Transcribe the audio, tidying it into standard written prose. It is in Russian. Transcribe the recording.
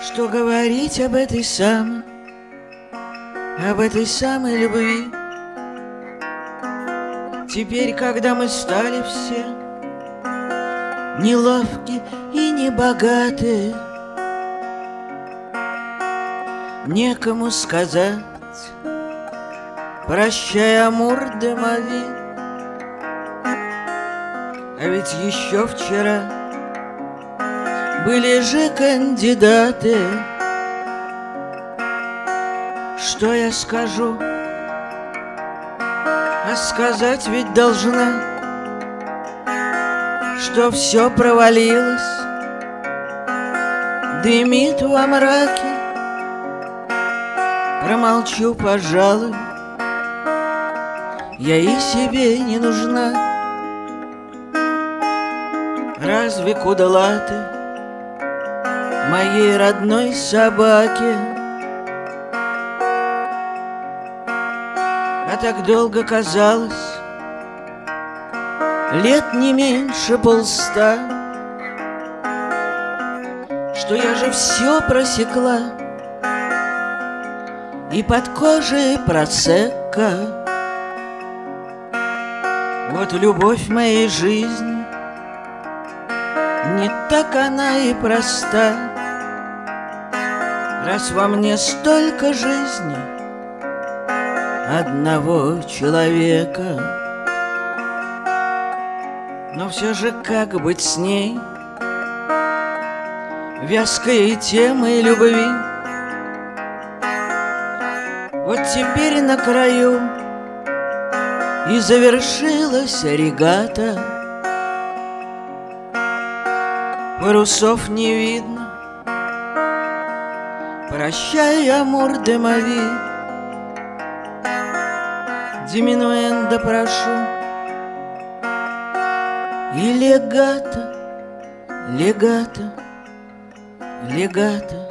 Что говорить об этой самой любви? Теперь, когда мы стали все неловки и небогаты, некому сказать «Прощай, Амур де Мави». А ведь еще вчера были же кандидаты. Что я скажу? А сказать ведь должна, что все провалилось, дымит во мраке. Промолчу, пожалуй, я и себе не нужна. Разве кудлаты моей родной собаке? А так долго казалось, лет не меньше 100, что я же все просекла, и под кожей просекка. Вот любовь моей жизни, не так она и проста, раз во мне столько жизни одного человека. Но все же как быть с ней, вязкой темой любви? Вот теперь на краю и завершилась регата. Парусов не видно. Прощай, Амур де Мави. Диминуэнда прошу. И легато, легато, легато.